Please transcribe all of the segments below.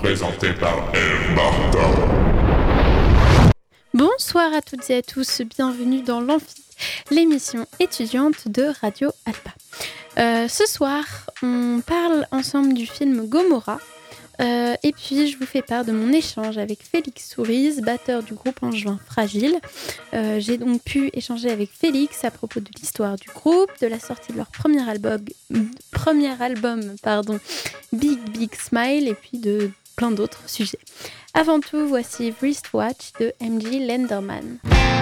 présenté par Eve Martin. Bonsoir à toutes et à tous, bienvenue dans l'Amphi, l'émission étudiante de Radio Alpa. Ce soir, on parle ensemble du film Gomorrah, et puis je vous fais part de mon échange avec Félix Souriz, batteur du groupe Angevin Fragile. J'ai donc pu échanger avec Félix à propos de l'histoire du groupe, de la sortie de leur premier album, Big Big Smile, et puis de plein d'autres sujets. Avant tout, voici Wristwatch de MJ Lenderman.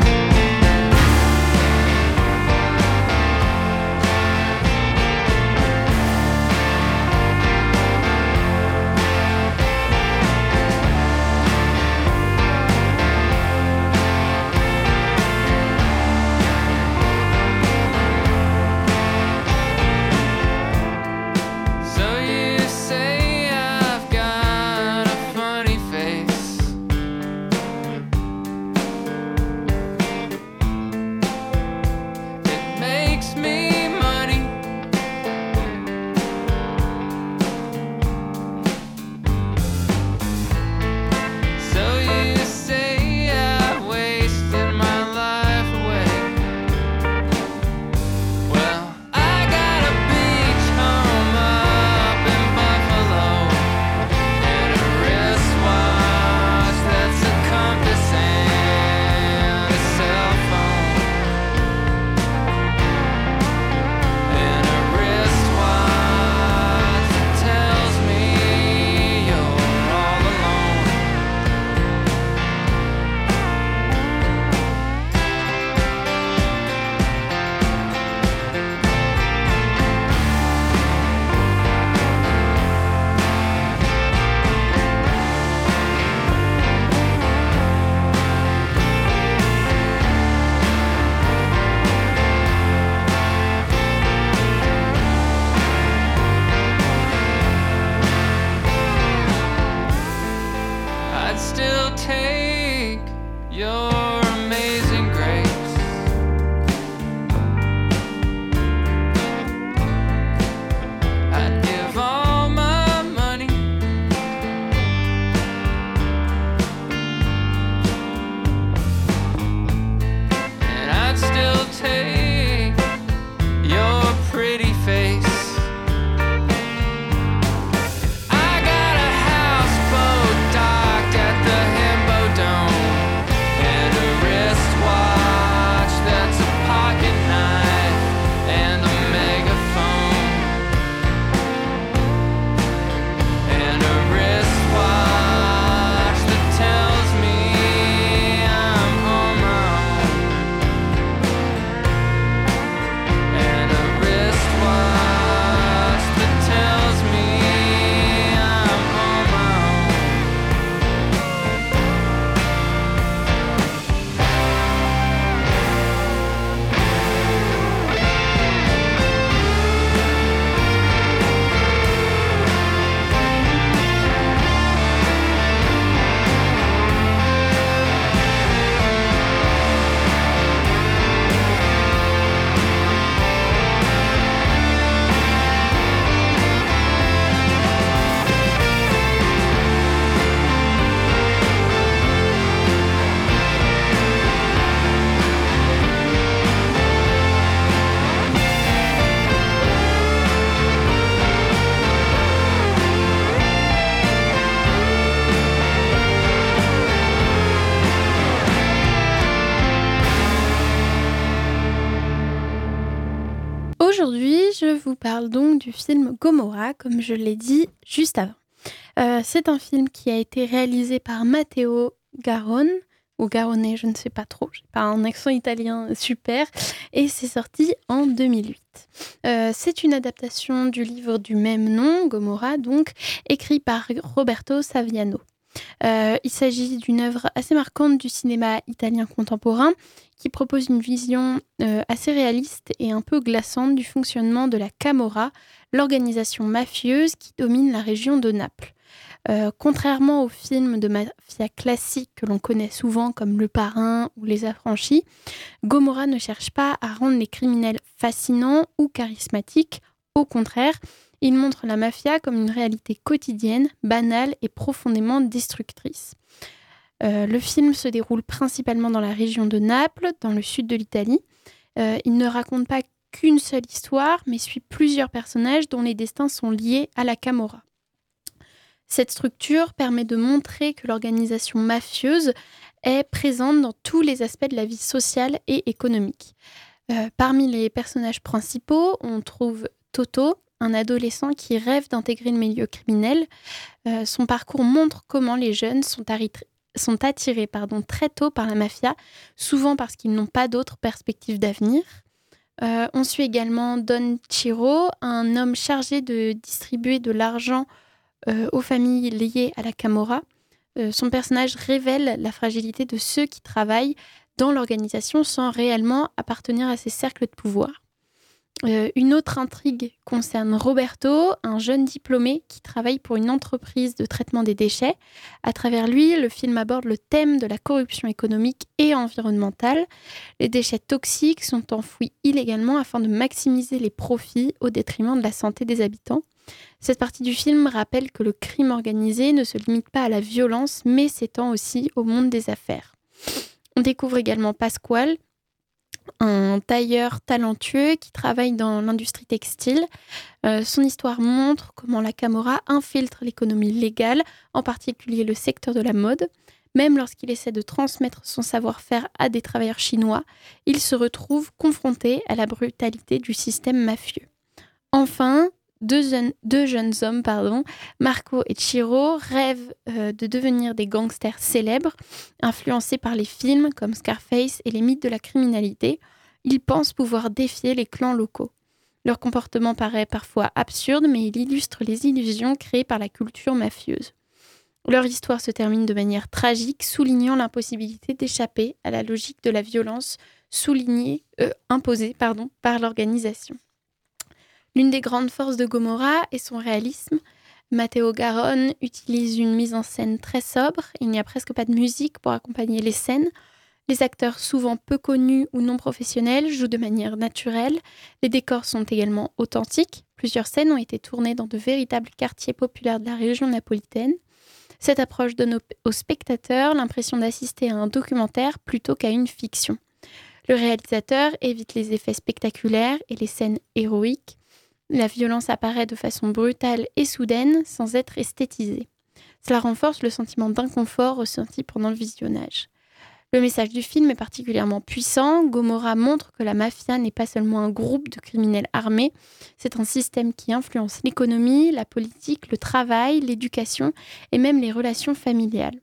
Aujourd'hui, je vous parle donc du film Gomorrah, comme je l'ai dit juste avant. C'est un film qui a été réalisé par Matteo Garrone, ou Garrone, je ne sais pas trop, j'ai pas un accent italien super, et c'est sorti en 2008. C'est une adaptation du livre du même nom, Gomorrah, donc, écrit par Roberto Saviano. Il s'agit d'une œuvre assez marquante du cinéma italien contemporain qui propose une vision assez réaliste et un peu glaçante du fonctionnement de la Camorra, l'organisation mafieuse qui domine la région de Naples. Contrairement aux films de mafia classiques que l'on connaît souvent comme Le Parrain ou Les Affranchis, Gomorrah ne cherche pas à rendre les criminels fascinants ou charismatiques. Au contraire, Il montre la mafia comme une réalité quotidienne, banale et profondément destructrice. Le film se déroule principalement dans la région de Naples, dans le sud de l'Italie. Il ne raconte pas qu'une seule histoire, mais suit plusieurs personnages dont les destins sont liés à la Camorra. Cette structure permet de montrer que l'organisation mafieuse est présente dans tous les aspects de la vie sociale et économique. Parmi les personnages principaux, on trouve Toto, un adolescent qui rêve d'intégrer le milieu criminel. Son parcours montre comment les jeunes sont attirés très tôt par la mafia, souvent parce qu'ils n'ont pas d'autres perspectives d'avenir. On suit également Don Ciro, un homme chargé de distribuer de l'argent aux familles liées à la Camorra. Son personnage révèle la fragilité de ceux qui travaillent dans l'organisation sans réellement appartenir à ces cercles de pouvoir. Une autre intrigue concerne Roberto, un jeune diplômé qui travaille pour une entreprise de traitement des déchets. À travers lui, le film aborde le thème de la corruption économique et environnementale. Les déchets toxiques sont enfouis illégalement afin de maximiser les profits au détriment de la santé des habitants. Cette partie du film rappelle que le crime organisé ne se limite pas à la violence, mais s'étend aussi au monde des affaires. On découvre également Pasquale, un tailleur talentueux qui travaille dans l'industrie textile. Son histoire montre comment la Camorra infiltre l'économie légale, en particulier le secteur de la mode. Même lorsqu'il essaie de transmettre son savoir-faire à des travailleurs chinois, il se retrouve confronté à la brutalité du système mafieux. Enfin, deux jeunes hommes, Marco et Ciro, rêvent de devenir des gangsters célèbres, influencés par les films comme Scarface et les mythes de la criminalité. Ils pensent pouvoir défier les clans locaux. Leur comportement paraît parfois absurde, mais il illustre les illusions créées par la culture mafieuse. Leur histoire se termine de manière tragique, soulignant l'impossibilité d'échapper à la logique de la violence imposée par l'organisation. L'une des grandes forces de Gomorrah est son réalisme. Matteo Garonne utilise une mise en scène très sobre. Il n'y a presque pas de musique pour accompagner les scènes. Les acteurs, souvent peu connus ou non professionnels, jouent de manière naturelle. Les décors sont également authentiques. Plusieurs scènes ont été tournées dans de véritables quartiers populaires de la région napolitaine. Cette approche donne aux spectateurs l'impression d'assister à un documentaire plutôt qu'à une fiction. Le réalisateur évite les effets spectaculaires et les scènes héroïques. La violence apparaît de façon brutale et soudaine, sans être esthétisée. Cela renforce le sentiment d'inconfort ressenti pendant le visionnage. Le message du film est particulièrement puissant. Gomorrah montre que la mafia n'est pas seulement un groupe de criminels armés, c'est un système qui influence l'économie, la politique, le travail, l'éducation et même les relations familiales.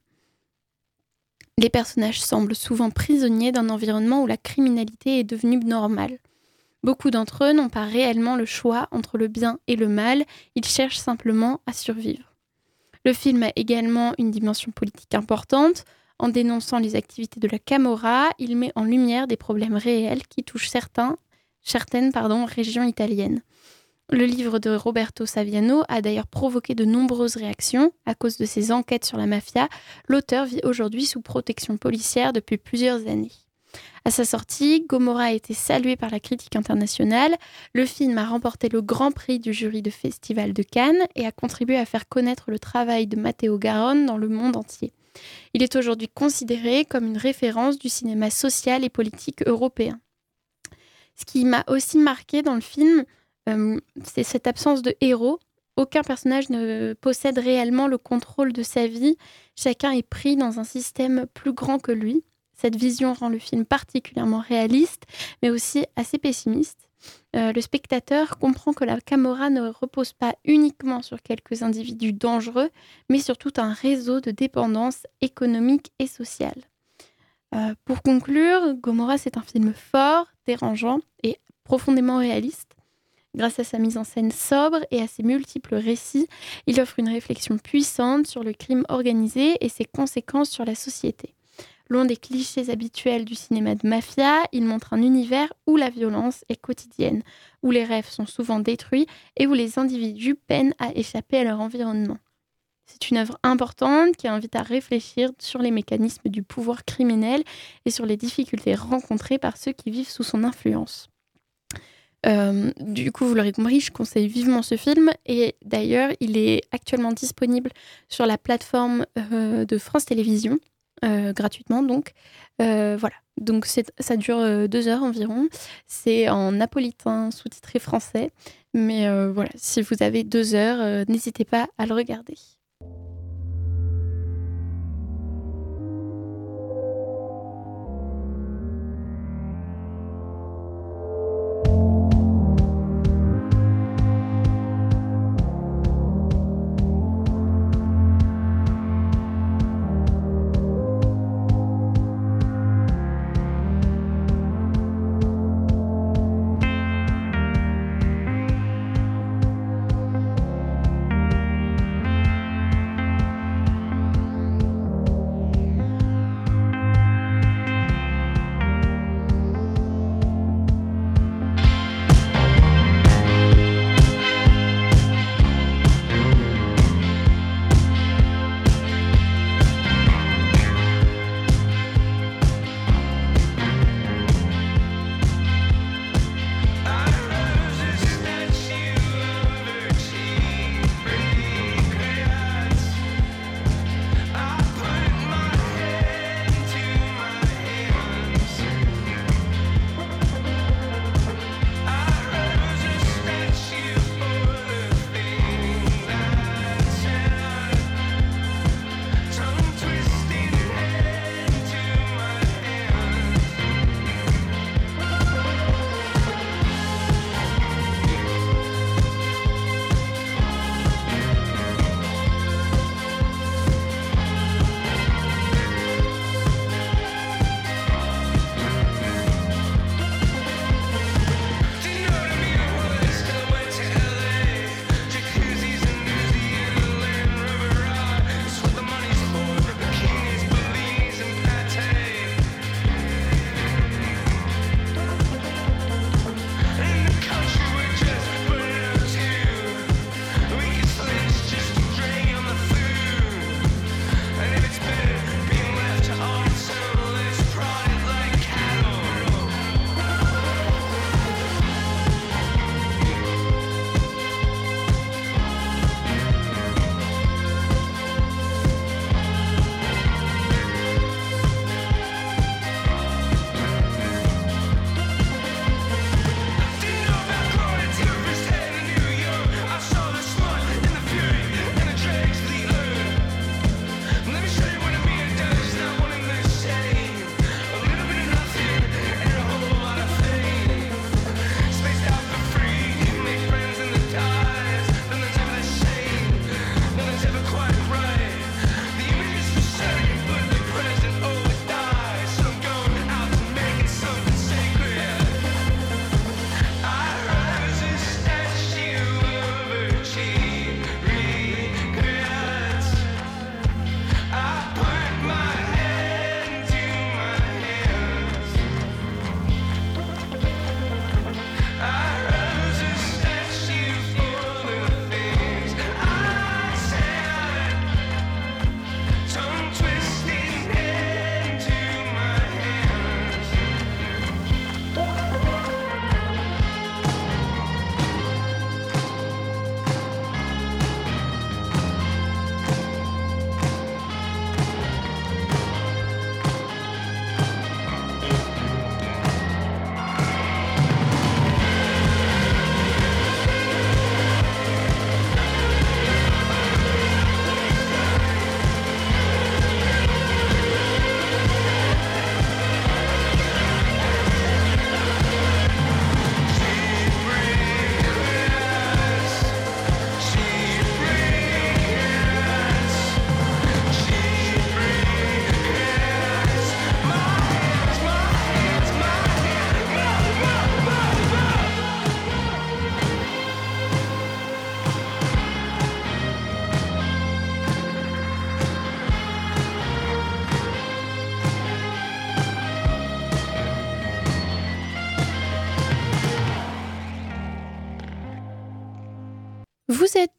Les personnages semblent souvent prisonniers d'un environnement où la criminalité est devenue normale. Beaucoup d'entre eux n'ont pas réellement le choix entre le bien et le mal, ils cherchent simplement à survivre. Le film a également une dimension politique importante. En dénonçant les activités de la Camorra, il met en lumière des problèmes réels qui touchent certaines régions italiennes. Le livre de Roberto Saviano a d'ailleurs provoqué de nombreuses réactions. À cause de ses enquêtes sur la mafia, l'auteur vit aujourd'hui sous protection policière depuis plusieurs années. À sa sortie, Gomorrah a été salué par la critique internationale. Le film a remporté le Grand Prix du jury de Festival de Cannes et a contribué à faire connaître le travail de Matteo Garonne dans le monde entier. Il est aujourd'hui considéré comme une référence du cinéma social et politique européen. Ce qui m'a aussi marqué dans le film, c'est cette absence de héros. Aucun personnage ne possède réellement le contrôle de sa vie. Chacun est pris dans un système plus grand que lui. Cette vision rend le film particulièrement réaliste, mais aussi assez pessimiste. Le spectateur comprend que la Camorra ne repose pas uniquement sur quelques individus dangereux, mais sur tout un réseau de dépendance économique et sociale. Pour conclure, Gomorrah, c'est un film fort, dérangeant et profondément réaliste. Grâce à sa mise en scène sobre et à ses multiples récits, il offre une réflexion puissante sur le crime organisé et ses conséquences sur la société. Loin des clichés habituels du cinéma de mafia, il montre un univers où la violence est quotidienne, où les rêves sont souvent détruits et où les individus peinent à échapper à leur environnement. C'est une œuvre importante qui invite à réfléchir sur les mécanismes du pouvoir criminel et sur les difficultés rencontrées par ceux qui vivent sous son influence. Du coup, vous l'aurez compris, je conseille vivement ce film. Et d'ailleurs, il est actuellement disponible sur la plateforme de France Télévisions, gratuitement donc. Voilà, donc ça dure 2 heures environ. C'est en napolitain sous-titré français. Mais voilà, si vous avez 2 heures, n'hésitez pas à le regarder.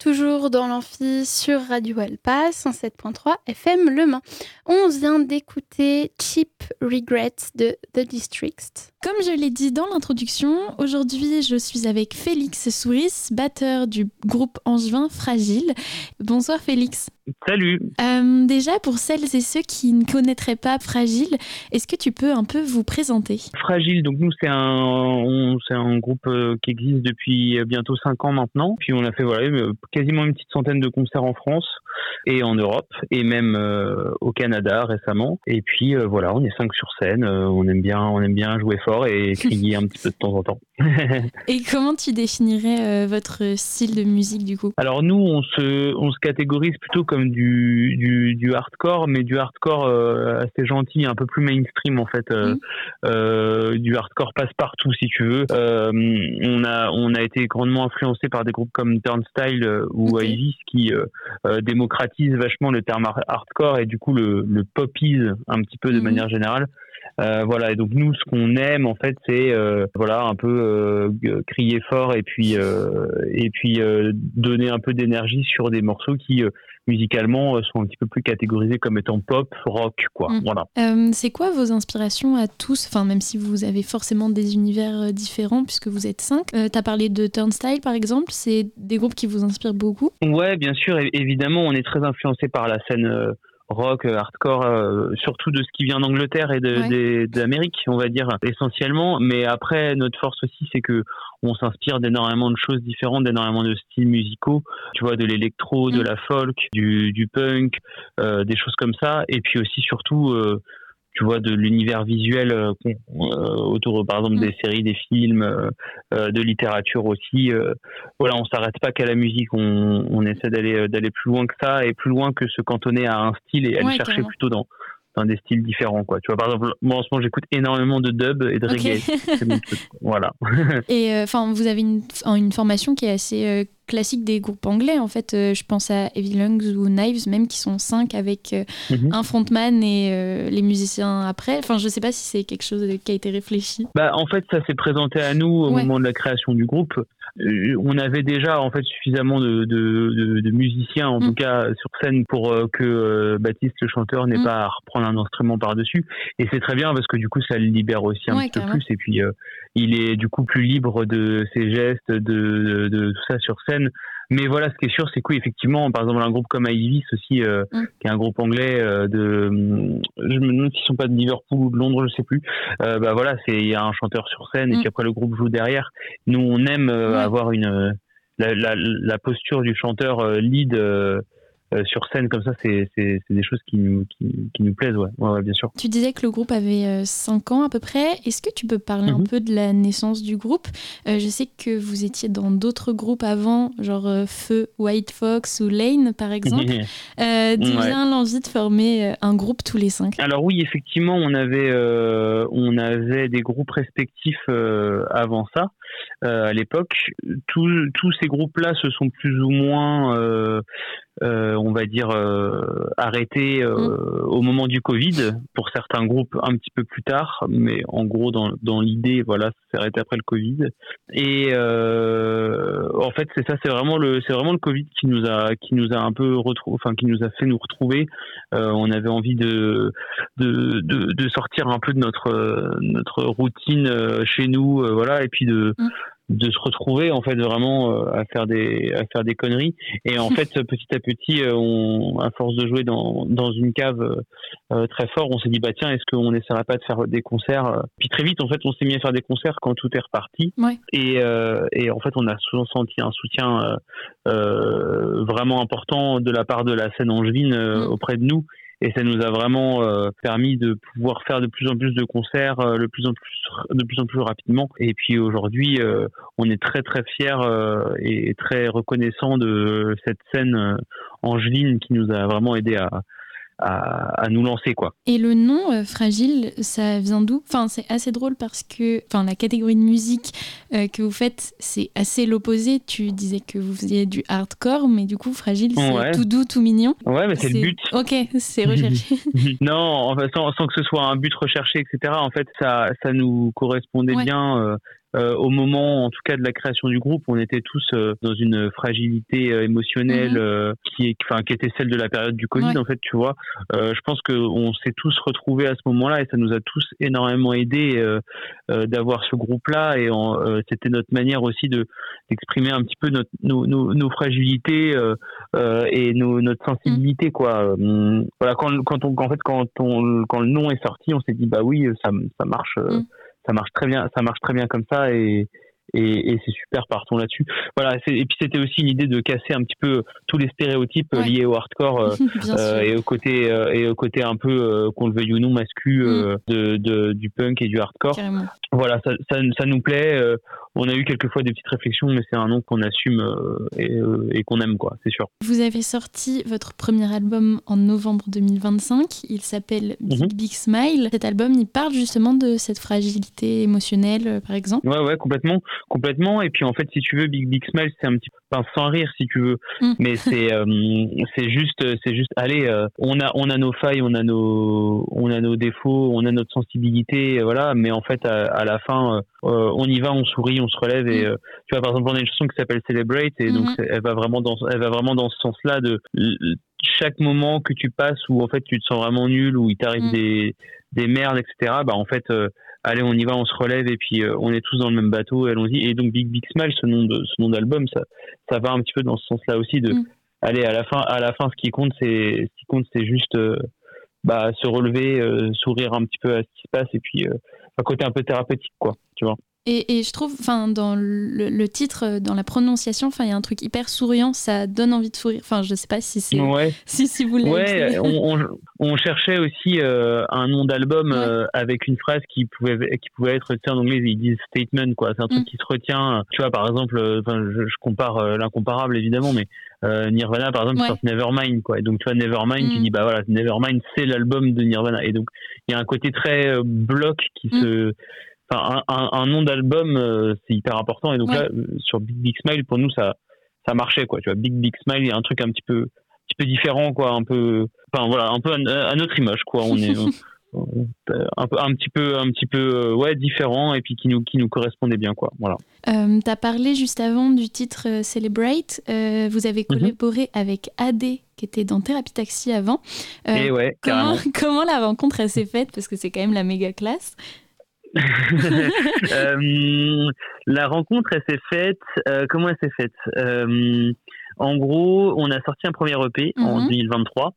toujours dans l'amphi sur Radio Alpa 107.3 FM Le Mans. On vient d'écouter Cheap Regrets de The Districts. Comme je l'ai dit dans l'introduction, aujourd'hui je suis avec Félix Souris, batteur du groupe angevin Fragile. Bonsoir Félix. Salut. Déjà, pour celles et ceux qui ne connaîtraient pas Fragile, est-ce que tu peux un peu vous présenter ? Fragile, donc nous c'est un groupe qui existe depuis bientôt 5 ans maintenant. Puis on a fait quasiment une petite centaine de concerts en France et en Europe et même au Canada récemment. Et puis on est 5 sur scène. On aime bien jouer fort et crier un petit peu de temps en temps. Et comment tu définirais votre style de musique du coup ? Alors nous on se catégorise plutôt comme du hardcore, mais du hardcore assez gentil, un peu plus mainstream en fait, du hardcore passe-partout si tu veux. On a été grandement influencé par des groupes comme Turnstile ou Ivis qui démocratisent vachement le terme hardcore et du coup le popisent un petit peu de manière générale. Et donc nous ce qu'on aime en fait c'est un peu crier fort et puis donner un peu d'énergie sur des morceaux qui musicalement sont un petit peu plus catégorisés comme étant pop, rock quoi. Voilà. C'est quoi vos inspirations à tous, enfin même si vous avez forcément des univers différents puisque vous êtes 5. T'as parlé de Turnstile par exemple, c'est des groupes qui vous inspirent beaucoup ? Ouais, bien sûr, évidemment on est très influencé par la scène rock, hardcore, surtout de ce qui vient d'Angleterre et d'Amérique, on va dire, essentiellement. Mais après, notre force aussi, c'est que on s'inspire d'énormément de choses différentes, d'énormément de styles musicaux. Tu vois, de l'électro, de la folk, du punk, des choses comme ça. Et puis aussi, surtout, tu vois, de l'univers visuel autour, par exemple, des séries, des films, de littérature aussi. On s'arrête pas qu'à la musique. On essaie d'aller plus loin que ça et plus loin que se cantonner à un style et aller chercher plutôt dans des styles différents, quoi. Tu vois, par exemple, moi en ce moment j'écoute énormément de dub et de reggae. C'est mon truc. Voilà. Et vous avez une formation qui est assez classique des groupes anglais en fait. Je pense à Heavy Lungs ou Knives même qui sont 5 avec un frontman et les musiciens après. Enfin, je sais pas si c'est quelque chose qui a été réfléchi. En fait, ça s'est présenté à nous au moment de la création du groupe. On avait déjà en fait suffisamment de musiciens en tout cas sur scène pour que Baptiste le chanteur n'ait pas à reprendre un instrument par-dessus, et c'est très bien parce que du coup ça le libère aussi un petit peu plus, et puis il est du coup plus libre de ses gestes, de tout ça sur scène. Mais voilà, ce qui est sûr, c'est que effectivement, par exemple, un groupe comme Ivis aussi, qui est un groupe anglais je me demande s'ils sont pas de Liverpool ou de Londres, je sais plus. Il y a un chanteur sur scène et puis après le groupe joue derrière. Nous, on aime avoir la posture du chanteur lead sur scène comme ça, c'est des choses qui nous plaisent, ouais, bien sûr. Tu disais que le groupe avait 5 ans à peu près. Est-ce que tu peux parler un peu de la naissance du groupe ? Je sais que vous étiez dans d'autres groupes avant, genre Feu, White Fox ou Lane par exemple. D'où vient l'envie de former un groupe tous les 5 ? Alors oui, effectivement, on avait des groupes respectifs avant ça. À l'époque, tous ces groupes-là se sont plus ou moins on va dire arrêtés au moment du Covid, pour certains groupes un petit peu plus tard, mais en gros dans l'idée, ça s'est arrêté après le Covid. Et en fait c'est vraiment le Covid qui nous a un peu qui nous a fait nous retrouver. On avait envie de sortir un peu de notre routine chez nous, et puis de se retrouver en fait vraiment à faire des conneries, et en fait petit à petit à force de jouer dans une cave très fort, on s'est dit tiens, est-ce qu'on n'essaierait pas de faire des concerts, puis très vite en fait on s'est mis à faire des concerts quand tout est reparti, et en fait on a souvent senti un soutien vraiment important de la part de la scène angevine auprès de nous. Et ça nous a vraiment permis de pouvoir faire de plus en plus de concerts, de plus en plus rapidement. Et puis aujourd'hui, on est très très fiers et très reconnaissants de cette scène angevine qui nous a vraiment aidé à nous lancer, quoi. Et le nom Fragile, ça vient d'où ? Enfin, c'est assez drôle parce que la catégorie de musique que vous faites, c'est assez l'opposé. Tu disais que vous faisiez du hardcore, mais du coup, Fragile, c'est tout doux, tout mignon. Ouais, mais c'est le but. Ok, c'est recherché. Non, en fait, sans que ce soit un but recherché, etc. En fait, ça nous correspondait bien. au moment, en tout cas de la création du groupe, on était tous dans une fragilité émotionnelle qui était celle de la période du Covid, en fait, tu vois. Je pense qu'on s'est tous retrouvés à ce moment-là et ça nous a tous énormément aidé d'avoir ce groupe-là et c'était notre manière aussi d'exprimer un petit peu nos fragilités et notre sensibilité, quoi. Voilà, quand le nom est sorti, on s'est dit bah oui, ça marche. Ça marche très bien comme ça et c'est super, partons là-dessus. Voilà, et puis c'était aussi l'idée de casser un petit peu tous les stéréotypes liés au hardcore et au côté un peu qu'on le veuille ou non mascu du punk et du hardcore. Carrément. Voilà, ça nous plaît. On a eu quelquefois des petites réflexions, mais c'est un nom qu'on assume et qu'on aime, quoi, c'est sûr. Vous avez sorti votre premier album en novembre 2025. Il s'appelle Big Big Smile. Cet album, il parle justement de cette fragilité émotionnelle, par exemple. Ouais, complètement. Et puis en fait, si tu veux, Big Big Smile, c'est un petit peu sans rire, si tu veux. Mais c'est juste. Allez, on a nos failles, on a nos défauts, on a notre sensibilité, voilà. Mais en fait, à la fin, on y va, on sourit, on se relève et tu vois, par exemple, on a une chanson qui s'appelle Celebrate et donc elle va vraiment dans ce sens-là de chaque moment que tu passes où en fait tu te sens vraiment nul, où il t'arrive des merdes, etc. Bah en fait, allez, on y va, on se relève et puis on est tous dans le même bateau, allons-y. Et donc Big Big Smile, ce nom d'album, ça va un petit peu dans ce sens-là aussi de allez, à la fin, ce qui compte, c'est juste se relever, sourire un petit peu à ce qui se passe et puis un côté un peu thérapeutique, quoi, tu vois. Et je trouve, dans le titre, dans la prononciation, il y a un truc hyper souriant, ça donne envie de sourire. Je sais pas si c'est si vous l'avez. Ouais, on cherchait aussi un nom d'album avec une phrase qui pouvait être, en anglais ils disent statement, quoi. C'est un truc qui se retient. Tu vois, par exemple, je compare l'incomparable évidemment, mais Nirvana par exemple sort Nevermind, quoi. Et donc tu vois Nevermind, tu dis bah voilà, Nevermind c'est l'album de Nirvana. Et donc il y a un côté très bloc qui se un nom d'album, c'est hyper important et donc là sur Big Big Smile pour nous ça marchait, quoi, tu vois. Big Big Smile, il y a un truc un petit peu différent, quoi, un peu à notre image, quoi. On est un petit peu différent et puis qui nous correspondait bien, quoi. Voilà. T'as parlé juste avant du titre Celebrate. Vous avez collaboré avec AD qui était dans Thérapie Taxi avant. Et comment la rencontre elle s'est faite, parce que c'est quand même la méga classe. La rencontre, elle s'est faite. Comment elle s'est faite? En gros, on a sorti un premier EP en 2023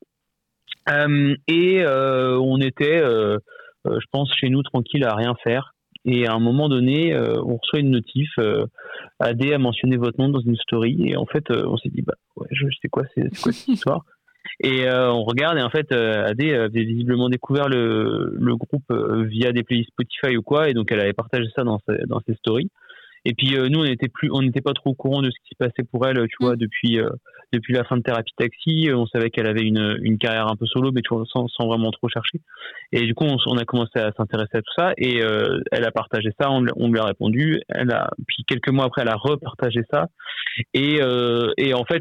et on était, je pense, chez nous tranquille à rien faire. Et à un moment donné, on reçoit une notif. AD a mentionné votre nom dans une story et en fait, on s'est dit je sais quoi, c'est quoi cette histoire? Et on regarde et en fait AD avait visiblement découvert le groupe via des playlists Spotify ou quoi, et donc elle avait partagé ça dans ses stories. Et puis nous on n'était pas trop au courant de ce qui se passait pour elle, tu vois, depuis la fin de Thérapie Taxi. On savait qu'elle avait une carrière un peu solo, mais tu vois, sans vraiment trop chercher. Et du coup on a commencé à s'intéresser à tout ça et elle a partagé ça, on lui a répondu. Puis quelques mois après elle a repartagé ça et en fait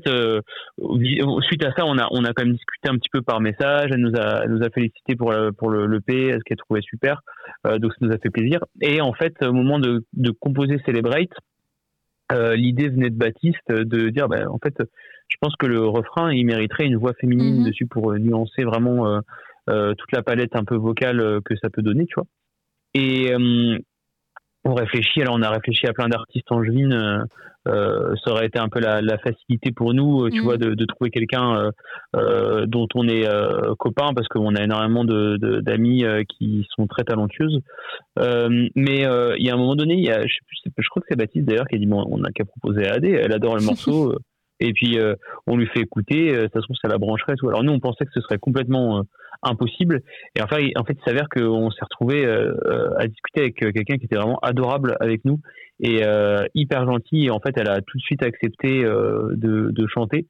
suite à ça on a quand même discuté un petit peu par message. Elle nous a félicité pour le EP, ce qu'elle trouvait super, donc ça nous a fait plaisir. Et en fait au moment de composer Celebrate, l'idée venait de Baptiste de dire en fait je pense que le refrain il mériterait une voix féminine dessus pour nuancer vraiment toute la palette un peu vocale que ça peut donner, tu vois. Et on a réfléchi à plein d'artistes angevines. Ça aurait été un peu la facilité pour nous, tu vois, de trouver quelqu'un dont on est copain, parce qu'on a énormément d'amis qui sont très talentueuses. Mais il y a un moment donné, je crois que c'est Baptiste d'ailleurs qui a dit on n'a qu'à proposer à AD, elle adore le morceau. Et puis on lui fait écouter, ça se trouve ça la brancherait et tout. Alors nous on pensait que ce serait complètement impossible, et en fait il s'avère qu'on s'est retrouvé à discuter avec quelqu'un qui était vraiment adorable avec nous et hyper gentil, et en fait elle a tout de suite accepté de chanter,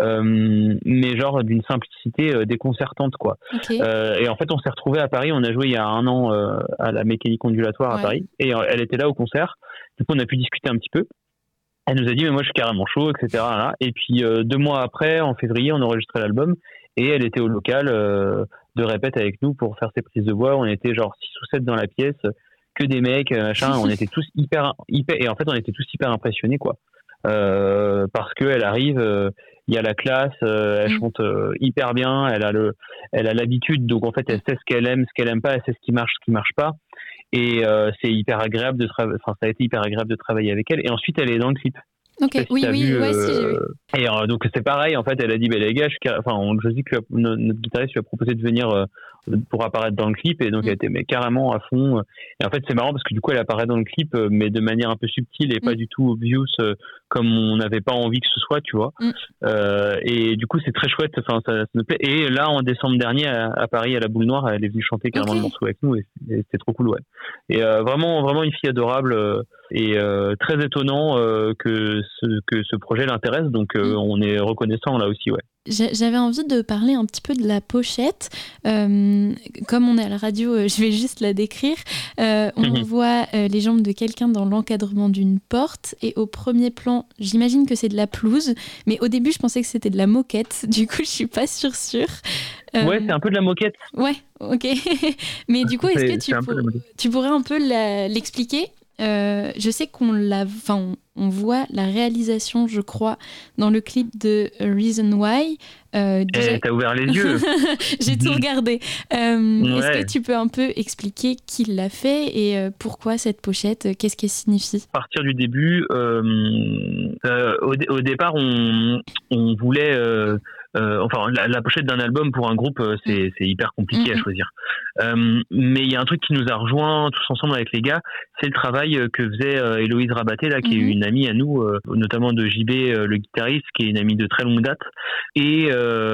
mais genre d'une simplicité déconcertante, quoi. Okay. Et en fait on s'est retrouvé à Paris, on a joué il y a 1 an à la Mécanique Ondulatoire à Paris, et elle était là au concert. Du coup on a pu discuter un petit peu. Elle nous a dit mais moi je suis carrément chaud, etc. Et puis 2 mois après, en février, on a enregistré l'album et elle était au local de répète avec nous pour faire ses prises de voix. On était genre 6 ou 7 dans la pièce, que des mecs, machin. On était tous hyper, et en fait, on était tous hyper impressionnés, quoi. Parce que elle arrive, il y a la classe, elle chante hyper bien, elle a l'habitude, donc en fait, elle sait ce qu'elle aime pas, elle sait ce qui marche pas. Et c'est hyper agréable ça a été hyper agréable de travailler avec elle. Et ensuite, elle est dans le clip. Ok, oui, si, j'ai vu. Et donc c'est pareil, en fait, elle a dit, les gars, je dis que notre guitariste lui a proposé de venir pour apparaître dans le clip, et donc elle était carrément à fond. Et en fait, c'est marrant parce que du coup, elle apparaît dans le clip, mais de manière un peu subtile et pas du tout obvious, comme on n'avait pas envie que ce soit, tu vois. Et du coup, c'est très chouette. Enfin, ça me plaît. Et là, en décembre dernier, à Paris, à la Boule Noire, elle est venue chanter carrément le morceau avec nous, et c'était trop cool, ouais. Et vraiment, vraiment une fille adorable, et très étonnant que ce projet l'intéresse. Donc, on est reconnaissant là aussi, ouais. J'avais envie de parler un petit peu de la pochette. Comme on est à la radio, je vais juste la décrire. On voit les jambes de quelqu'un dans l'encadrement d'une porte, et au premier plan, j'imagine que c'est de la pelouse, mais au début, je pensais que c'était de la moquette. Du coup, je suis pas sûre. Ouais, c'est un peu de la moquette. Ouais, ok. Mais du coup, est-ce que tu pourrais un peu l'expliquer ? Je sais on voit la réalisation, je crois, dans le clip de Reason Why. T'as ouvert les yeux. J'ai tout regardé. Est-ce que tu peux un peu expliquer qui l'a fait et pourquoi cette pochette, qu'est-ce qu'elle signifie ? À partir du début, au départ, on voulait... la pochette d'un album pour un groupe, c'est hyper compliqué à choisir. Mais il y a un truc qui nous a rejoint tous ensemble avec les gars, c'est le travail que faisait Héloïse Rabaté, là, qui est une amie à nous, notamment de JB, le guitariste, qui est une amie de très longue date. Et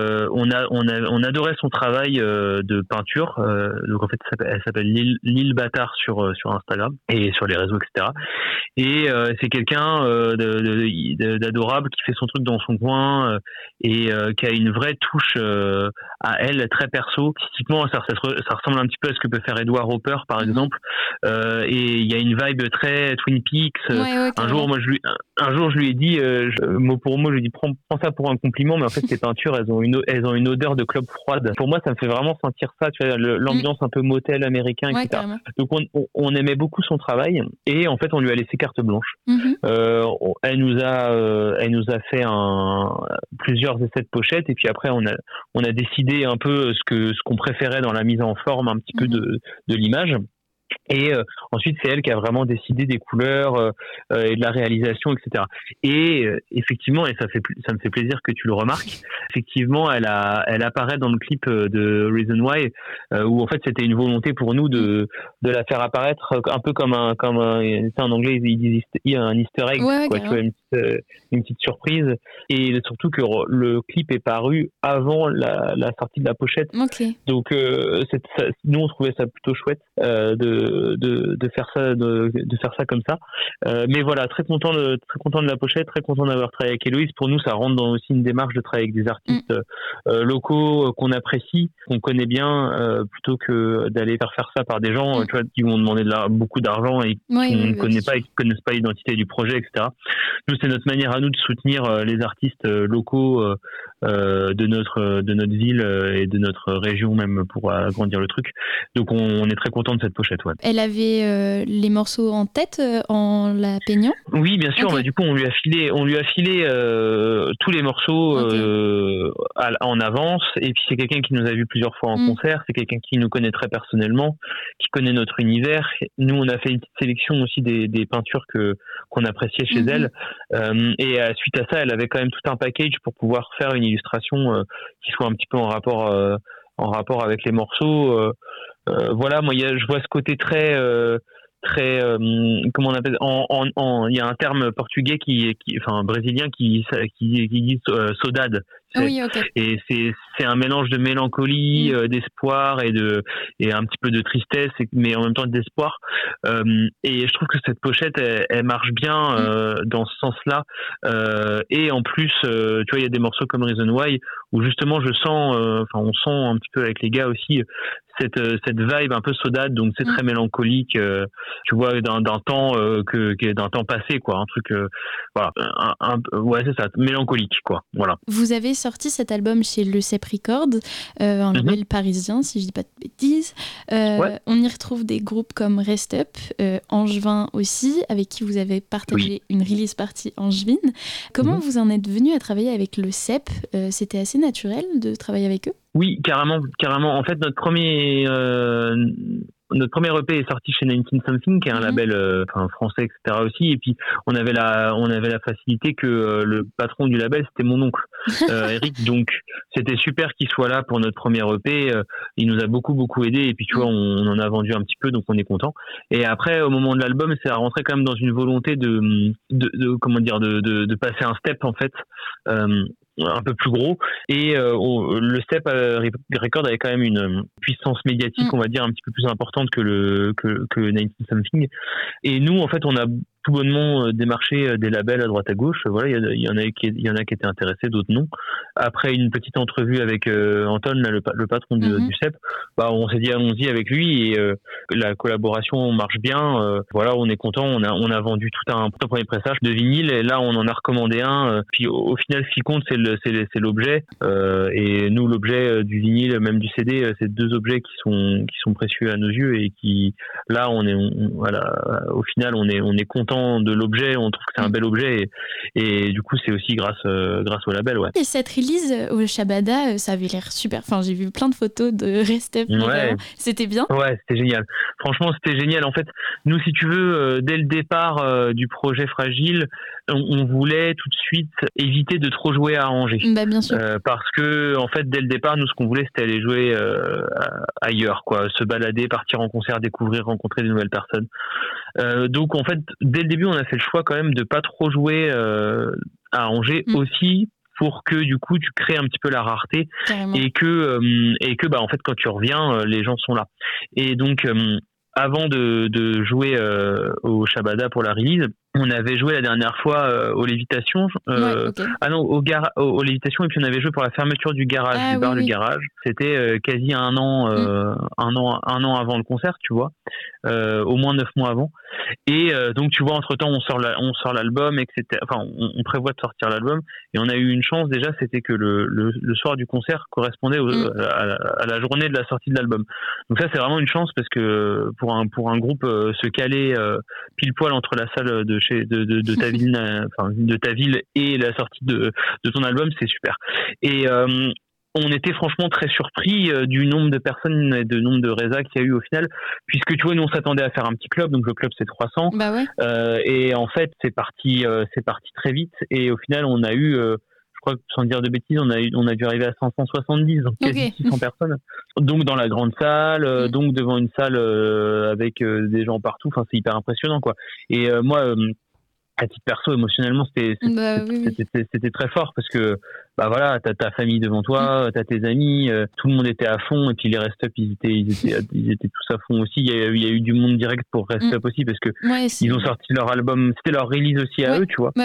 on adorait son travail de peinture. Donc en fait, elle s'appelle Lille Bâtard sur Instagram et sur les réseaux, etc. Et c'est quelqu'un d'adorable qui fait son truc dans son coin et qui a une vraie touche à elle, très perso. Typiquement, ça ressemble un petit peu à ce que peut faire Edward Hopper, par exemple. Et il y a une vibe très Twin Peaks. Un jour, je lui ai dit, mot pour mot, je lui ai dit, prends ça pour un compliment, mais en fait, ces peintures, elles ont une odeur de club froide. Pour moi, ça me fait vraiment sentir ça, tu vois, l'ambiance un peu motel américain, etc. Carrément. Donc, on aimait beaucoup son travail, et en fait, on lui a laissé carte blanche. Elle nous a fait plusieurs essais de pochette, et puis après, on a décidé un peu ce qu'on préférait dans la mise en forme un petit peu de l'image. Et ensuite, c'est elle qui a vraiment décidé des couleurs et de la réalisation, etc. Et effectivement, et ça me fait plaisir que tu le remarques, effectivement, elle apparaît dans le clip de Reason Why, où en fait, c'était une volonté pour nous de la faire apparaître un peu comme un en anglais, ils disent un easter egg, quoi, tu vois, une petite surprise. Et surtout que le clip est paru avant la sortie de la pochette. Donc, nous, on trouvait ça plutôt chouette de faire ça comme ça. Mais voilà, très content de la pochette, très content d'avoir travaillé avec Héloïse. Pour nous, ça rentre dans aussi une démarche de travailler avec des artistes locaux qu'on apprécie, qu'on connaît bien, plutôt que d'aller faire ça par des gens tu vois, qui vont demander beaucoup d'argent et qu'on ne connaît pas et qui connaissent pas l'identité du projet, etc. Nous, c'est notre manière à nous de soutenir les artistes locaux de notre ville et de notre région, même, pour agrandir le truc. Donc on est très content de cette pochette. Ouais. Elle avait les morceaux en tête en la peignant ? Oui, bien sûr. Du coup, on lui a filé tous les morceaux en avance. Et puis c'est quelqu'un qui nous a vu plusieurs fois en concert. C'est quelqu'un qui nous connaît très personnellement, qui connaît notre univers. Nous, on a fait une petite sélection aussi des peintures qu'on appréciait chez elle. Et suite à ça, elle avait quand même tout un package pour pouvoir faire une illustration qui soit un petit peu en rapport avec les morceaux. Voilà, moi, je vois ce côté très comment on appelle, il y a un terme portugais brésilien qui dit saudade. Et c'est un mélange de mélancolie, d'espoir et un petit peu de tristesse, mais en même temps d'espoir. Et je trouve que cette pochette, elle marche bien dans ce sens-là. Et en plus, tu vois, il y a des morceaux comme Reason Why où justement on sent un petit peu avec les gars aussi cette vibe un peu saudade, donc c'est très mélancolique, tu vois, d'un temps d'un temps passé, quoi, un truc voilà, ouais, c'est ça, mélancolique, quoi, voilà. Vous avez sorti cet album chez Le Cep Records, un label parisien, si je dis pas de bêtises. On y retrouve des groupes comme Rest Up, Angevin aussi, avec qui vous avez partagé une release party angevine. Comment vous en êtes venu à travailler avec le CEP ? C'était assez naturel de travailler avec eux ? Oui, carrément. En fait, notre premier EP est sorti chez 19 Something, qui est un label français, etc. aussi. Et puis on avait la facilité que le patron du label, c'était mon oncle, Eric. Donc c'était super qu'il soit là pour notre premier EP. Il nous a beaucoup aidé. Et puis tu vois, on en a vendu un petit peu, donc on est content. Et après, au moment de l'album, c'est à rentrer quand même dans une volonté de passer un step en fait. Un peu plus gros, et le Step Record avait quand même une puissance médiatique, on va dire, un petit peu plus importante que 19 Something. Et nous, en fait, on a tout bonnement démarché des labels à droite à gauche. Voilà, il y en a qui étaient intéressés, d'autres non. Après une petite entrevue avec Anton, là, le patron du CEP, on s'est dit allons-y avec lui, et la collaboration marche bien. Voilà, on est content. On a vendu tout un premier pressage de vinyle, et là on en a recommandé un. Puis au final, ce qui compte, c'est l'objet. Et nous, l'objet du vinyle, même du CD, c'est deux objets qui sont précieux à nos yeux, et qui là voilà, au final on est content de l'objet, on trouve que c'est un bel objet, et du coup c'est aussi grâce au label. Ouais. Et cette release au Shabada, ça avait l'air super, enfin j'ai vu plein de photos de Rest Up, c'était bien. Ouais, c'était génial, franchement c'était génial. En fait, nous, si tu veux, dès le départ du projet Fragile, on voulait tout de suite éviter de trop jouer à Angers. Bien sûr. Parce que en fait, dès le départ, nous, ce qu'on voulait, c'était aller jouer ailleurs, quoi, se balader, partir en concert, découvrir, rencontrer de nouvelles personnes. Donc en fait, dès le début, on a fait le choix quand même de pas trop jouer à Angers aussi, pour que du coup tu crées un petit peu la rareté. Carrément. et que en fait, quand tu reviens, les gens sont là. Et donc avant de jouer au Shabada pour la release, on avait joué la dernière fois aux Lévitations. Aux Lévitations, et puis on avait joué pour la fermeture du garage, du bar du garage. C'était quasi un an avant le concert, tu vois, au moins 9 mois avant. Et donc tu vois, entre temps, on sort l'album, etc. Enfin, on prévoit de sortir l'album, et on a eu une chance déjà, c'était que le soir du concert correspondait à la journée de la sortie de l'album. Donc ça, c'est vraiment une chance, parce que pour un groupe se caler pile poil entre la salle de ta ville, de ta ville, et la sortie de ton album, c'est super. Et on était franchement très surpris du nombre de personnes et du nombre de résas qu'il y a eu au final, puisque tu vois, nous on s'attendait à faire un petit club, donc le club c'est 300, et en fait c'est parti très vite, et au final on a eu, je crois que sans dire de bêtises, on a dû arriver à 570, donc quasi 600 personnes, donc dans la grande salle, donc devant une salle avec des gens partout. Enfin, c'est hyper impressionnant, quoi. Et moi, à titre perso, émotionnellement, c'était très fort, parce que voilà, t'as ta famille devant toi, t'as tes amis, tout le monde était à fond, et puis les Rest Up, ils étaient tous à fond aussi. Il y a eu du monde direct pour Rest Up aussi, parce que ils ont sorti leur album, c'était leur release aussi à eux, tu vois.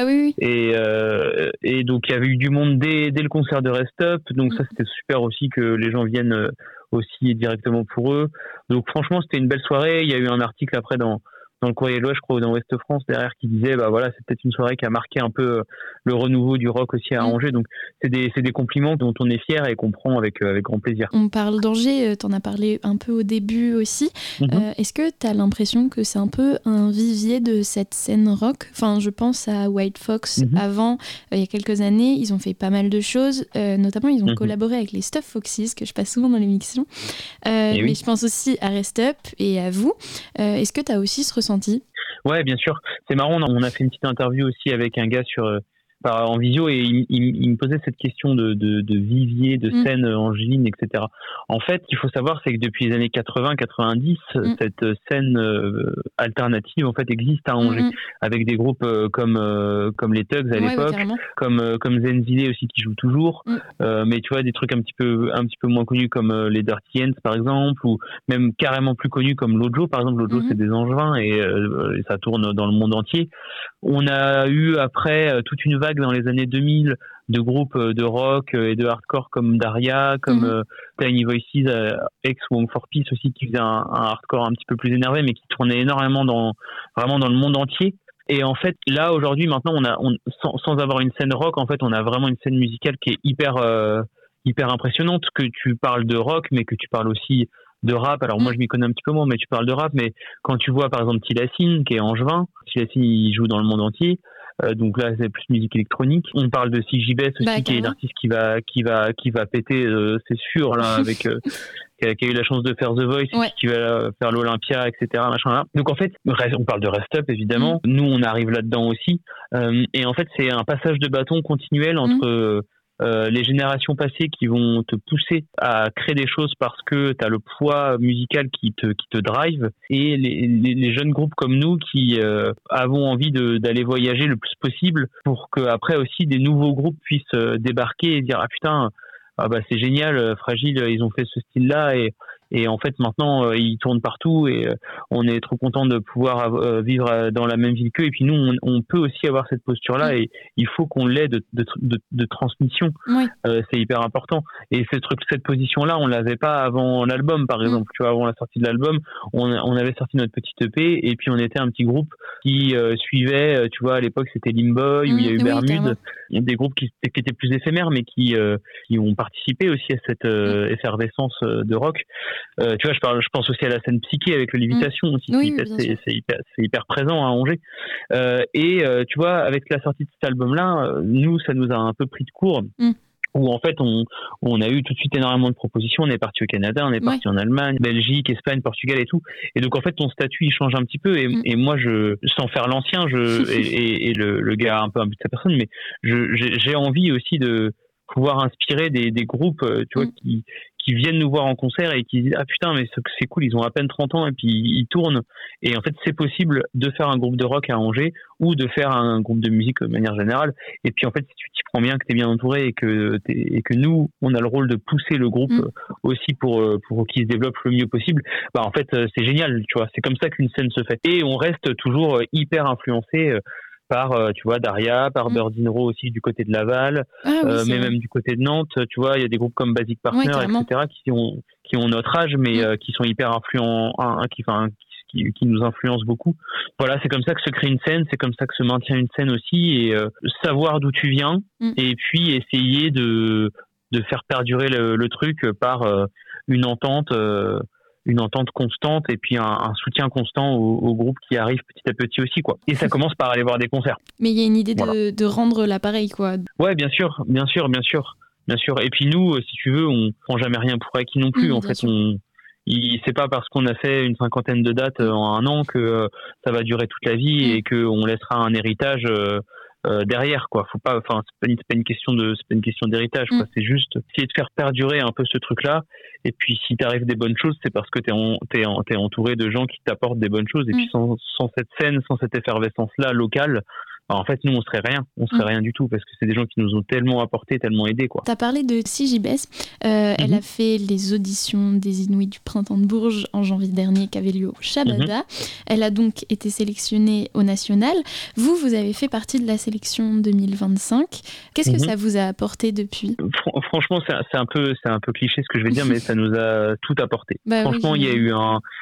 Et donc il y avait eu du monde dès le concert de Rest Up, donc ça c'était super aussi que les gens viennent aussi directement pour eux. Donc franchement, c'était une belle soirée. Il y a eu un article après dans le Courrier de l'Ouest, je crois, ou dans Ouest France derrière, qui disait voilà, c'est peut-être une soirée qui a marqué un peu le renouveau du rock aussi à Angers. Donc c'est des compliments dont on est fier et qu'on prend avec grand plaisir. On parle d'Angers, t'en as parlé un peu au début aussi. Est-ce que t'as l'impression que c'est un peu un vivier de cette scène rock ? Enfin, je pense à White Fox avant, il y a quelques années, ils ont fait pas mal de choses, notamment ils ont collaboré avec les Stuff Foxes, que je passe souvent dans l'émission, mais je pense aussi à Rest Up et à vous. Est-ce que t'as aussi ce ressenti ? Ouais, bien sûr. C'est marrant, on a fait une petite interview aussi avec un gars en visio, et il me posait cette question de vivier, de scène angevine, etc. En fait, ce qu'il faut savoir, c'est que depuis les années 80-90, cette scène alternative en fait existe à Angers, avec des groupes comme les Tugs à l'époque, comme Zenzile aussi, qui joue toujours, mais tu vois, des trucs un petit peu moins connus comme les Dirty Hands par exemple, ou même carrément plus connus comme Lojo par exemple. Lojo, c'est des Angevins, et ça tourne dans le monde entier. On a eu après toute une vague dans les années 2000 de groupes de rock et de hardcore comme Daria, comme Tiny Voices, ex Wong for Peace aussi, qui faisait un hardcore un petit peu plus énervé, mais qui tournait énormément vraiment dans le monde entier. Et en fait, là aujourd'hui, maintenant, sans avoir une scène rock, en fait, on a vraiment une scène musicale qui est hyper hyper impressionnantes, que tu parles de rock, mais que tu parles aussi de rap. Alors moi je m'y connais un petit peu moins, mais tu parles de rap, mais quand tu vois par exemple Tilassine qui est angevin, Tilassine il joue dans le monde entier, donc là c'est plus musique électronique. On parle de CJBS aussi, qui est une artiste qui va péter, c'est sûr là, avec qui a eu la chance de faire The Voice, qui va faire l'Olympia, etc. Machin là. Donc en fait on parle de Rest Up évidemment. Nous on arrive là-dedans aussi, et en fait c'est un passage de bâton continuel entre les générations passées qui vont te pousser à créer des choses parce que tu as le poids musical qui te drive, et les jeunes groupes comme nous qui avons envie d'aller voyager le plus possible pour que après aussi des nouveaux groupes puissent débarquer et dire ah putain, ah bah c'est génial, Fragile ils ont fait ce style là, et en fait maintenant ils tournent partout, et on est trop content de pouvoir vivre dans la même ville qu'eux, et puis nous on peut aussi avoir cette posture là, et il faut qu'on l'ait de transmission. C'est hyper important, et cette position là on l'avait pas avant l'album par exemple. Tu vois, avant la sortie de l'album on avait sorti notre petite EP, et puis on était un petit groupe qui suivait, tu vois, à l'époque c'était Limboy, où il y a eu Bermude, des groupes qui étaient plus éphémères mais qui ont participé aussi à cette effervescence de rock. Tu vois, je pense aussi à la scène Psyché avec le Lévitation aussi, c'est hyper présent à Angers, et tu vois, avec la sortie de cet album-là, nous ça nous a un peu pris de court, où en fait on a eu tout de suite énormément de propositions. On est parti au Canada, on est parti en Allemagne, Belgique, Espagne, Portugal et tout, et donc en fait ton statut il change un petit peu, et moi sans faire l'ancien, et le gars a un peu un but de sa personne, mais j'ai envie aussi de pouvoir inspirer des groupes, tu vois, qui viennent nous voir en concert et qui disent ah putain mais c'est cool, ils ont à peine 30 ans et puis ils tournent, et en fait c'est possible de faire un groupe de rock à Angers ou de faire un groupe de musique de manière générale, et puis en fait si tu t'y prends bien, que t'es bien entouré, et que nous on a le rôle de pousser le groupe aussi pour qu'il se développe le mieux possible, bah en fait c'est génial, tu vois, c'est comme ça qu'une scène se fait, et on reste toujours hyper influencé par, tu vois, Daria, par Birds in Row aussi du côté de Laval, mais même du côté de Nantes, tu vois, il y a des groupes comme Basic Partner, etc., qui ont notre âge, mais qui sont hyper influents, qui nous influencent beaucoup. Voilà, c'est comme ça que se crée une scène, c'est comme ça que se maintient une scène aussi, et savoir d'où tu viens, et puis essayer de faire perdurer le truc par une entente constante, et puis un soutien constant au groupe qui arrive petit à petit aussi, quoi. Et ça commence par aller voir des concerts. Mais il y a une idée de rendre l'appareil, quoi. Ouais, bien sûr. Et puis nous, si tu veux, on prend jamais rien pour acquis non plus. En fait, c'est pas parce qu'on a fait une 50aine de dates en un an que ça va durer toute la vie et qu'on laissera un héritage derrière, quoi. Faut pas, enfin, c'est pas une question d'héritage, quoi. C'est juste essayer de faire perdurer un peu ce truc-là. Et puis si t'arrives des bonnes choses, c'est parce que t'es entouré de gens qui t'apportent des bonnes choses. Et puis sans cette scène, sans cette effervescence-là locale, en fait, nous, on serait rien du tout, parce que c'est des gens qui nous ont tellement apporté, tellement aidés, quoi. T'as parlé de CJBS. Elle a fait les auditions des Inouïs du Printemps de Bourges en janvier dernier, qui avait lieu au Shabada. Elle a donc été sélectionnée au National. Vous avez fait partie de la sélection 2025. Qu'est-ce que ça vous a apporté depuis ? Franchement, c'est un peu cliché ce que je vais dire, mais ça nous a tout apporté. Franchement, il y a eu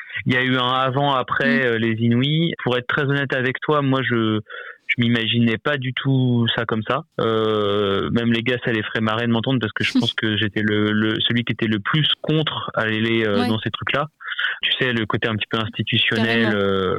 un avant-après les Inouïs. Pour être très honnête avec toi, moi, je m'imaginais pas du tout ça comme ça. Même les gars, ça les ferait marrer de m'entendre, parce que je pense que j'étais celui qui était le plus contre aller dans ces trucs-là. Tu sais, le côté un petit peu institutionnel,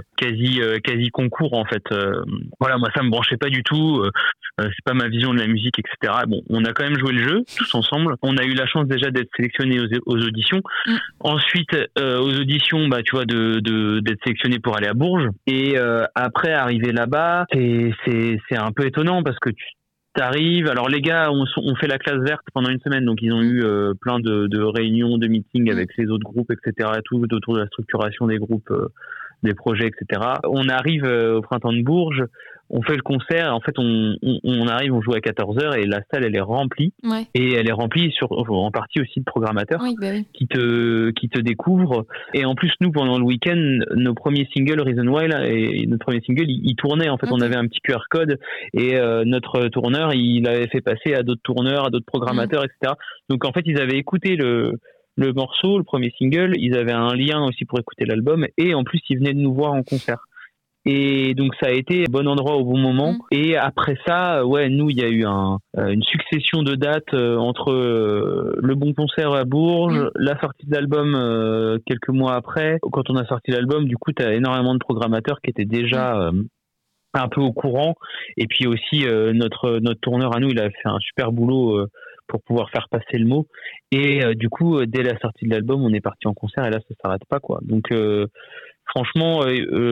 quasi concours, en fait. Voilà, moi ça me branchait pas du tout. C'est pas ma vision de la musique, etc. Bon, on a quand même joué le jeu tous ensemble. On a eu la chance déjà d'être sélectionnés aux auditions. Ensuite, aux auditions, bah tu vois, d'être sélectionné pour aller à Bourges. Et après, arriver là-bas, c'est un peu étonnant, parce que t'arrives. Alors les gars on fait la classe verte pendant une semaine, donc ils ont eu plein de réunions, de meetings avec les autres groupes, etc. et tout, autour de la structuration des groupes, des projets, etc. On arrive au Printemps de Bourges, on fait le concert, en fait on arrive, on joue à 14h, et la salle elle est remplie, et elle est remplie en partie aussi de programmateurs qui te découvrent. Et en plus nous, pendant le week-end, nos premiers singles, Reason Why là, et notre premier single il tournait, en fait. On avait un petit QR code, et notre tourneur il avait fait passer à d'autres tourneurs, à d'autres programmateurs, etc. Donc en fait ils avaient écouté le morceau, le premier single, ils avaient un lien aussi pour écouter l'album, et en plus ils venaient de nous voir en concert. Et donc ça a été bon endroit au bon moment. Et après ça, nous, il y a eu une succession de dates entre le bon concert à Bourges, la sortie de l'album quelques mois après. Quand on a sorti l'album, du coup, tu as énormément de programmateurs qui étaient déjà un peu au courant. Et puis aussi, notre tourneur à nous, il a fait un super boulot pour pouvoir faire passer le mot. Et du coup, dès la sortie de l'album, on est parti en concert et là, ça s'arrête pas, quoi. Donc, franchement,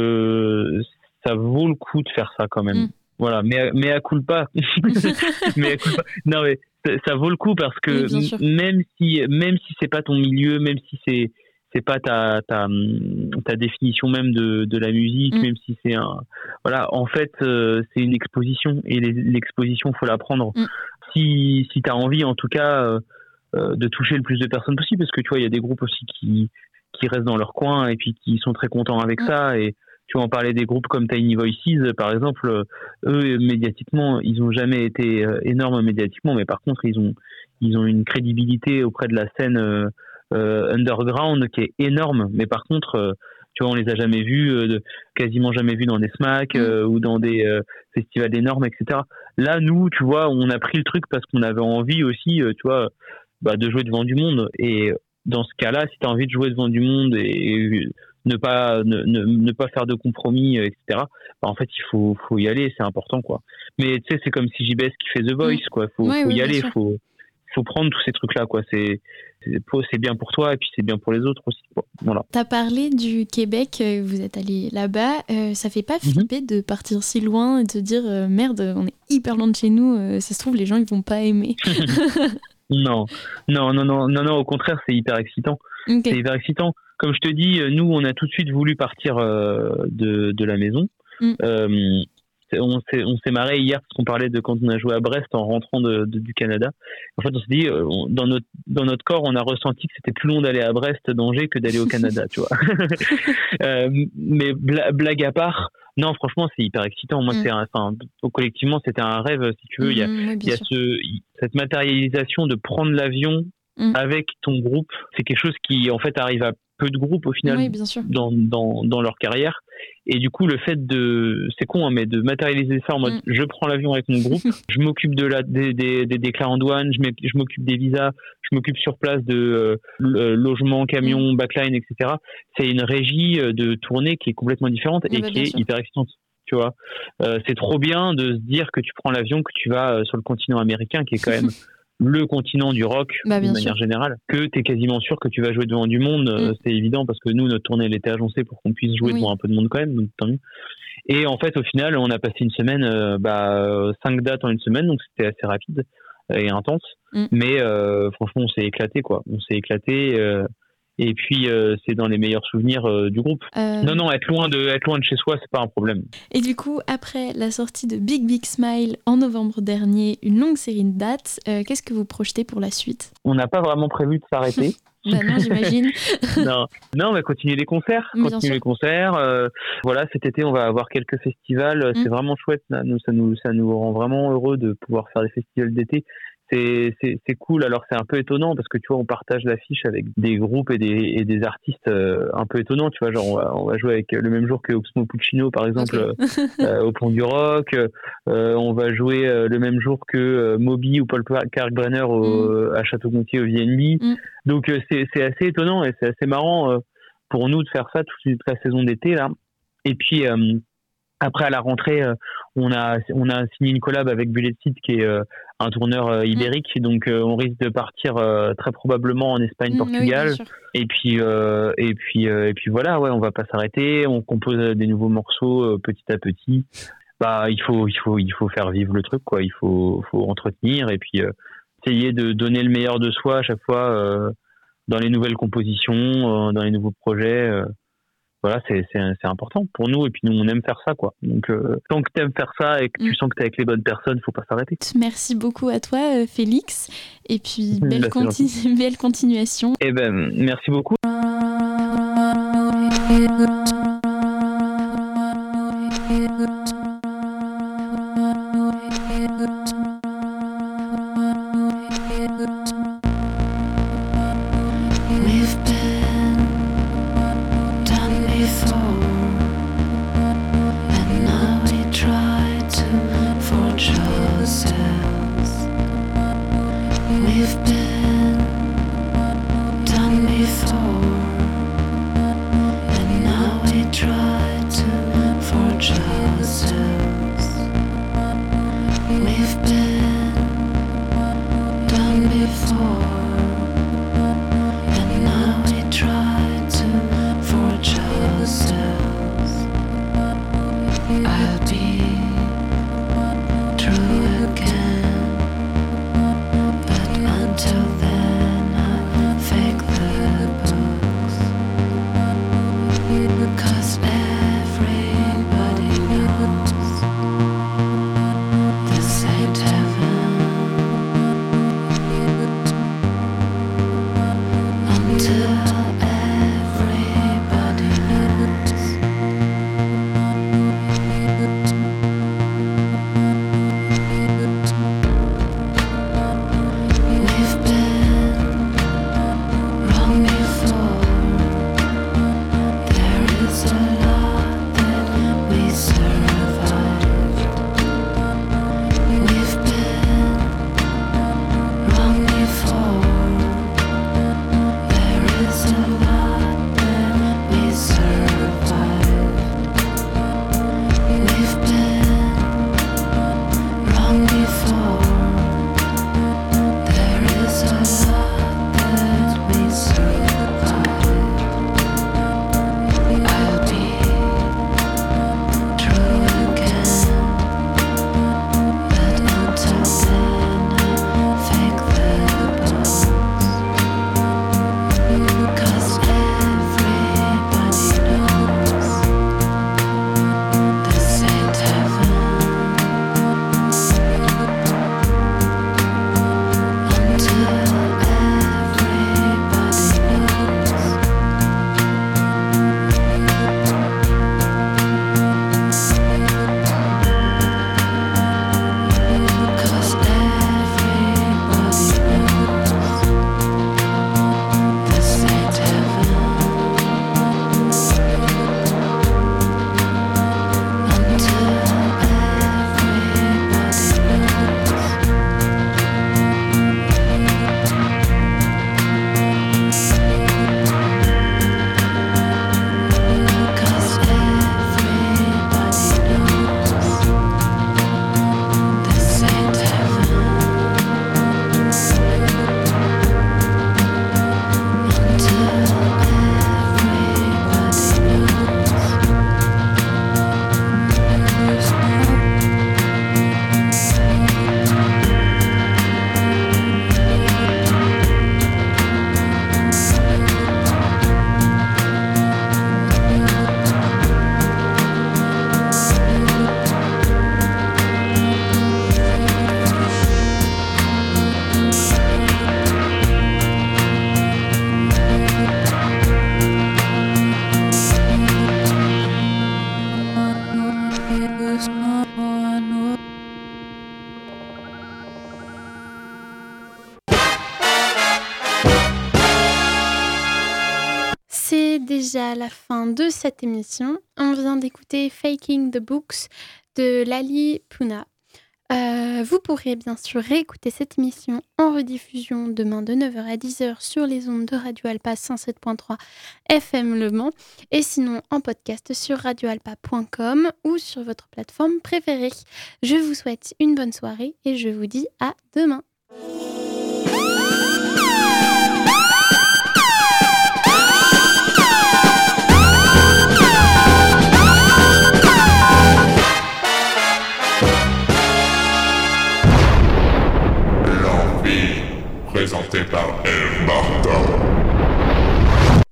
ça vaut le coup de faire ça quand même. Voilà, mais à culpa. Mais à culpa. Non, mais ça vaut le coup parce que même si c'est pas ton milieu, même si c'est pas ta définition même de la musique, même si c'est en fait, c'est une exposition et l'exposition, faut la prendre. Si t'as envie, en tout cas, de toucher le plus de personnes possible, parce que tu vois, il y a des groupes aussi qui restent dans leur coin et puis qui sont très contents avec ça. Et tu vois, on parlait des groupes comme Tiny Voices, par exemple. Eux, médiatiquement, ils ont jamais été énormes médiatiquement, mais par contre, ils ont une crédibilité auprès de la scène underground qui est énorme. Mais par contre, tu vois, on les a jamais vus, quasiment jamais vus dans des SMAC ou dans des festivals énormes, etc. Là, nous, tu vois, on a pris le truc parce qu'on avait envie aussi, tu vois, de jouer devant du monde. Et dans ce cas-là, si tu as envie de jouer devant du monde et ne pas faire de compromis, etc., en fait, il faut y aller, c'est important, quoi. Mais tu sais, c'est comme si JBS qui fait The Voice, quoi. Faut y aller, faut prendre tous ces trucs-là, quoi. C'est bien pour toi et puis c'est bien pour les autres aussi, quoi. Voilà. T'as parlé du Québec, vous êtes allé là-bas. Ça fait pas flipper de partir si loin et de se dire merde, on est hyper loin de chez nous. Ça se trouve, les gens ils vont pas aimer. Non, au contraire, c'est hyper excitant. Okay. C'est hyper excitant. Comme je te dis, nous, on a tout de suite voulu partir de la maison. On s'est marré hier parce qu'on parlait de quand on a joué à Brest en rentrant du Canada. En fait, on s'est dit, dans notre corps, on a ressenti que c'était plus long d'aller à Brest d'Angers que d'aller au Canada, tu vois. Mais blague à part, non, franchement, c'est hyper excitant. Moi, collectivement, c'était un rêve, si tu veux. Il y a cette matérialisation de prendre l'avion avec ton groupe. C'est quelque chose qui, en fait, arrive à peu de groupes au final dans leur carrière. Et du coup, le fait c'est con, hein, mais de matérialiser ça en mode je prends l'avion avec mon groupe, je m'occupe des déclats en douane, je m'occupe des visas, je m'occupe sur place de logement, camion, backline, etc. C'est une régie de tournée qui est complètement différente et qui est hyper excitante. Tu vois, c'est trop bien de se dire que tu prends l'avion, que tu vas sur le continent américain, qui est quand même le continent du rock de manière générale, que tu es quasiment sûr que tu vas jouer devant du monde. C'est évident parce que nous, notre tournée, elle était agencée pour qu'on puisse jouer devant un peu de monde quand même, donc tant mieux. Et en fait, au final, on a passé une semaine, 5 dates en une semaine, donc c'était assez rapide et intense. Mais franchement, on s'est éclaté, quoi. On s'est éclaté. Et puis c'est dans les meilleurs souvenirs du groupe. Non, être loin de chez soi, c'est pas un problème. Et du coup, après la sortie de Big Big Smile en novembre dernier, une longue série de dates, qu'est-ce que vous projetez pour la suite ? On n'a pas vraiment prévu de s'arrêter. Bah non, j'imagine. non, on va continuer les concerts. Voilà, cet été, on va avoir quelques festivals. C'est vraiment chouette. Ça nous rend vraiment heureux de pouvoir faire des festivals d'été. C'est cool. Alors c'est un peu étonnant parce que tu vois, on partage l'affiche avec des groupes et des artistes un peu étonnants. Tu vois, genre on va jouer avec le même jour que Oxmo Puccino par exemple au Pont du Rock. On va jouer le même jour que Moby ou Paul Kalkbrenner à Château-Gontier au VNB. Donc c'est assez étonnant et c'est assez marrant pour nous de faire ça toute la saison d'été là. Et puis après, à la rentrée, on a signé une collab avec Bullet Seed, qui est un tourneur ibérique. Donc, on risque de partir très probablement en Espagne, Portugal. Et puis voilà, on va pas s'arrêter. On compose des nouveaux morceaux petit à petit. Il faut faire vivre le truc, quoi. Il faut entretenir et puis essayer de donner le meilleur de soi à chaque fois dans les nouvelles compositions, dans les nouveaux projets. Voilà, c'est important pour nous et puis nous on aime faire ça, quoi. Donc tant que t'aimes faire ça et que tu sens que t'es avec les bonnes personnes, faut pas s'arrêter. Merci beaucoup à toi Félix et puis belle continuation. Et merci beaucoup. c'est déjà la fin de cette émission. On vient d'écouter Faking the Books de Lali Puna. Vous pourrez bien sûr réécouter cette émission en rediffusion demain de 9h à 10h sur les ondes de Radio Alpa 107.3 FM Le Mans et sinon en podcast sur radioalpa.com ou sur votre plateforme préférée. Je vous souhaite une bonne soirée et je vous dis à demain.